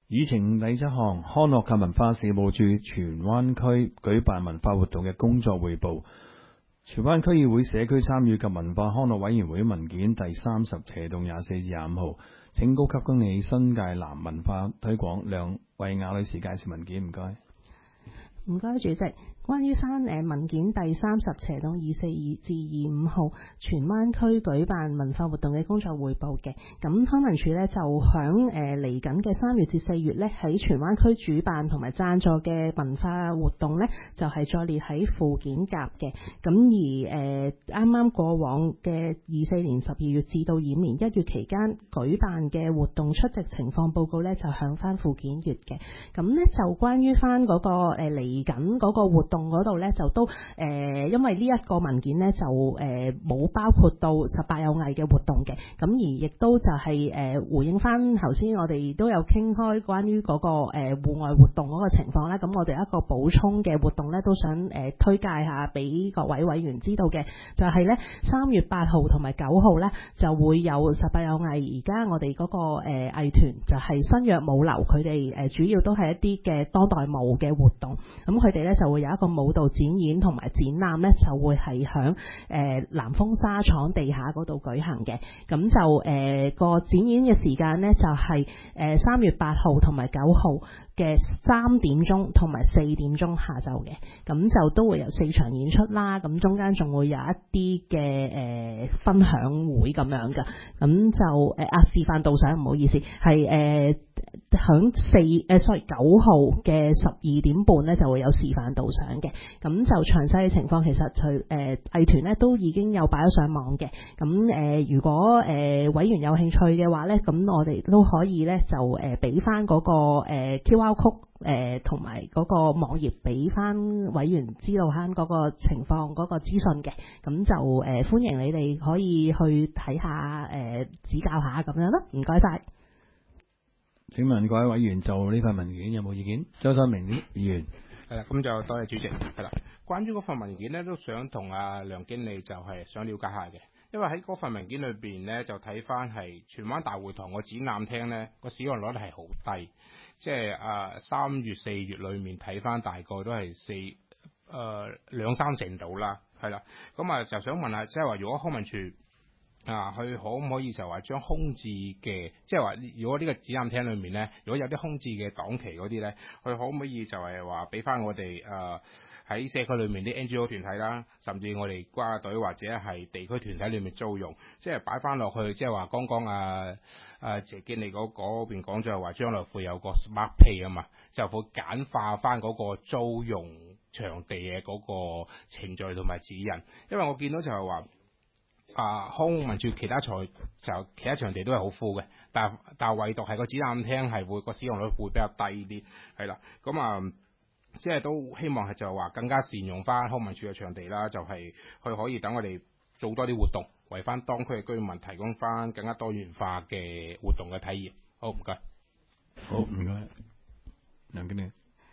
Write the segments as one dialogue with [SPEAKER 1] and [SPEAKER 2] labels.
[SPEAKER 1] 議程第7項，康樂及文化事務處荃灣區舉辦文化活動嘅工作匯報。荃灣區議會社區參與及文化康樂委員會文件第30/24至25號，請高級經理新界南文化推廣梁慧雅女士介紹文件，唔該。
[SPEAKER 2] 唔該，主席。關於文件第30/24至25號荃灣區舉辦文化活動嘅工作匯報嘅，咁康文署呢，就響嚟緊嘅3月至4月呢，喺荃灣區主辦同埋贊助嘅文化活動呢，就係再列喺附件甲嘅。咁而啱啱過往嘅24年12月至到22年1月期間舉辦嘅活動出席情況報告呢，就響翻附件乙嘅。咁呢，就關於翻嗰個嚟緊嗰個活動嗰度咧，就都因為呢一個文件咧就冇包括到18有藝嘅活動嘅，咁而亦都就係回應翻頭先我哋都有傾開關於嗰個戶外活動嗰個情況啦。咁我哋一個補充嘅活動咧，都想推介下俾各位委員知道嘅，就係咧3月8號同埋9號咧就會有18有藝。而家我哋嗰個藝團就係新約舞流，佢哋主要都係一啲嘅當代舞嘅活動，咁佢哋咧就會有一個舞蹈展演同埋展覽咧，就會係響南豐紗廠地下嗰度舉行嘅。咁就個展演嘅時間咧，就係3月8號同埋9號嘅3點鐘同埋4點鐘下晝嘅。咁就都會有4場演出啦。咁中間仲會有一啲嘅分享會咁樣嘅。咁就示範導賞，唔好意思，係響9號嘅12點半咧就會有示範導賞嘅。咁就詳細嘅情況其實藝團咧都已經有擺咗上網嘅。咁如果委員有興趣嘅話咧，咁我哋都可以咧就俾翻嗰個QR code同埋嗰個網頁俾翻委員知道翻嗰個情況嗰個資訊嘅。咁就歡迎你哋可以去睇下指教下咁樣啦。唔該晒。
[SPEAKER 1] 請問各位委員就呢份文件有冇意見？周新明議員。
[SPEAKER 3] 係啦，咁就多謝主席。係啦，關於嗰份文件呢，都想同阿梁經理就係想了解下嘅，因為喺嗰份文件裏邊呢，就睇翻係荃灣大會堂個展覽廳呢個使用率係好低，即係3月4月裏面睇翻大概都係2-3成度啦，係啦，咁就想問下，即係話如果康文署佢可唔可以就話將空置嘅，即係話如果呢個展覽廳裏面呢，如果有啲空置嘅檔期嗰啲呢，佢可唔可以就係話俾翻我哋喺社區裏面啲 NGO 團體啦，甚至我哋國家隊或者係地區團體裏面租用，即係擺翻落去，即係話剛剛謝經理嗰邊講就係話將來會有個 smart pay 啊嘛，就會簡化翻嗰個租用場地嘅嗰個程序同埋指引，因為我見到就係話。康文署其他場地都係好full嘅，但唯獨係個展覽廳係會個使用率會比較低啲，係啦，咁即係都希望係就話更加善用翻康文署嘅場地啦，就係佢可以等我哋做多啲活動，為翻當區嘅居民提供翻更加多元化嘅活動嘅體驗。好，唔該。
[SPEAKER 1] 好，唔該。梁經理。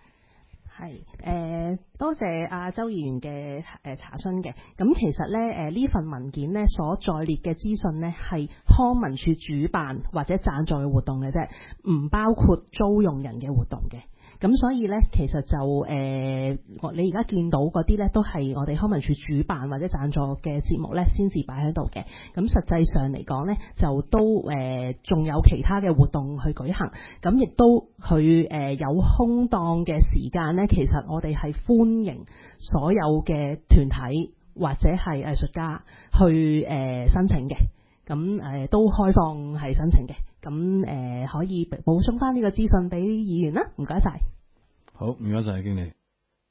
[SPEAKER 2] 係多謝周議員嘅查詢嘅。咁其實咧呢份文件咧所載列嘅資訊咧係康文署主辦或者贊助嘅活動嘅啫，唔包括租用人嘅活動嘅。咁所以咧，其實就你而家見到嗰啲咧，都係我哋康文署主辦或者贊助嘅節目咧，先至擺喺度嘅。咁實際上嚟講咧，就都仲有其他嘅活動去舉行。咁亦都佢有空檔嘅時間咧，其實我哋係歡迎所有嘅團體或者係藝術家去申請嘅。咁都開放係申請嘅。咁可以補充翻呢個資訊俾議員啦，唔該晒。
[SPEAKER 1] 好，唔該晒，經理。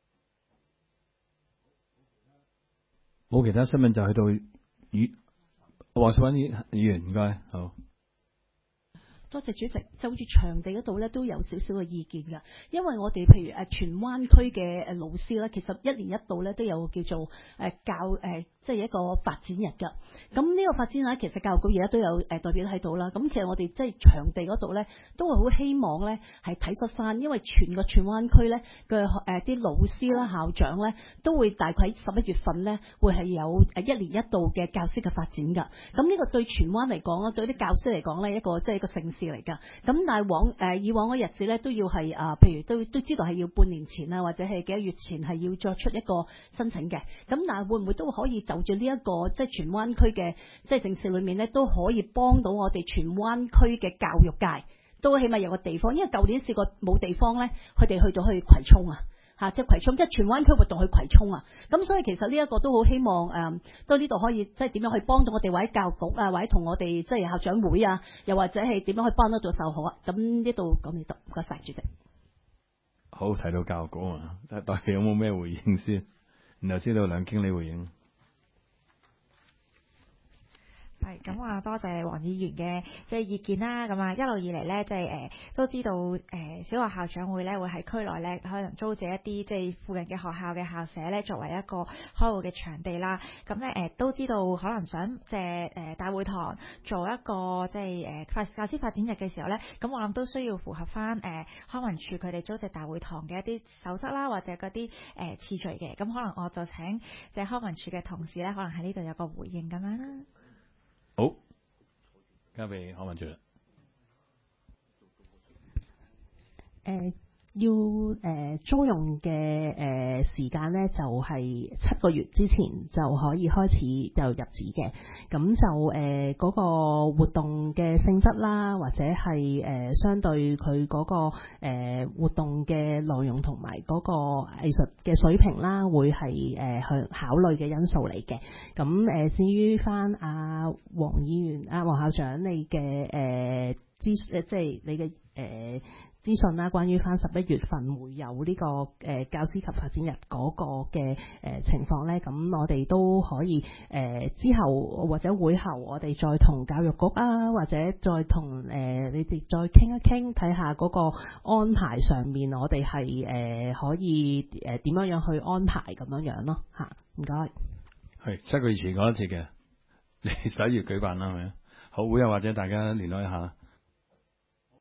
[SPEAKER 1] 冇其他新聞就去到黃淑芬議員，唔該，好。
[SPEAKER 4] 多謝主席，就住場地嗰度咧都有少少嘅意見㗎，因為我哋譬如荃灣區嘅老師咧，其實1年1度咧都有叫做即係一個發展日㗎。咁呢個發展日其實教育局而家都有代表喺度啦。咁其實我哋即係場地嗰度咧，都會好希望咧係體恤翻，因為全個荃灣區咧嘅啲老師啦、校長咧，都會大概喺11月份咧會係有1年1度嘅教師嘅發展㗎。咁呢個對荃灣嚟講啊，對啲教師嚟講咧，一個即係一個盛事嚟㗎。咁但係以往嗰日子咧都要係譬如都知道係要半年前啊，或者係幾個月前係要作出一個申請嘅。咁但係會唔會都可以就住呢一個即係荃灣區嘅即係盛事裏面咧，都可以幫到我哋荃灣區嘅教育界，都起碼有個地方。因為舊年試過冇地方咧，佢哋去到去葵涌啊。即係葵涌，即係荃灣區活動去葵涌啊！咁所以其實呢一個都好希望都呢度可以即係點樣去幫到我哋，或者教育局啊，或者同我哋即係校長會啊，又或者係點樣去幫得到受好啊！咁呢度講你得，唔該晒主席。
[SPEAKER 1] 好，提到教育局啊，代表有冇咩回應先？然後先到梁經理回應。
[SPEAKER 5] 係咁啊，多謝黃議員嘅即係意見啦。咁啊，一路以嚟咧，即係都知道小學校長會咧會喺區內咧可能租借一啲即係附近嘅學校嘅校舍咧，作為一個開會嘅場地啦。咁咧都知道可能想借大會堂做一個即係教師發展日嘅時候咧，咁我諗都需要符合翻康文署佢哋租借大會堂嘅一啲守則啦，或者嗰啲次序嘅。咁可能我就請即係康文署嘅同事咧，可能喺呢度有個回應咁樣啦。
[SPEAKER 1] 好，交俾康文署啦。
[SPEAKER 2] 要租用嘅時間咧，就係7個月之前就可以開始就入紙嘅。咁就嗰個活動嘅性質啦，或者係相對佢嗰個活動嘅內容同埋嗰個藝術嘅水平啦，會係去考慮嘅因素嚟嘅。咁至於翻黃議員黃校長你嘅即係你嘅資訊啦，關於翻11月份會有呢個教師及發展日嗰個嘅情況咧，咁我哋都可以之後或者會後，我哋再同教育局啊，或者再同你哋再傾一傾，睇下嗰個安排上面，我哋係可以點樣樣去安排咁樣樣咯嚇。唔該。
[SPEAKER 1] 係7個月前講一次嘅，你11月舉辦啦，係咪？好會啊，或者大家聯絡一下。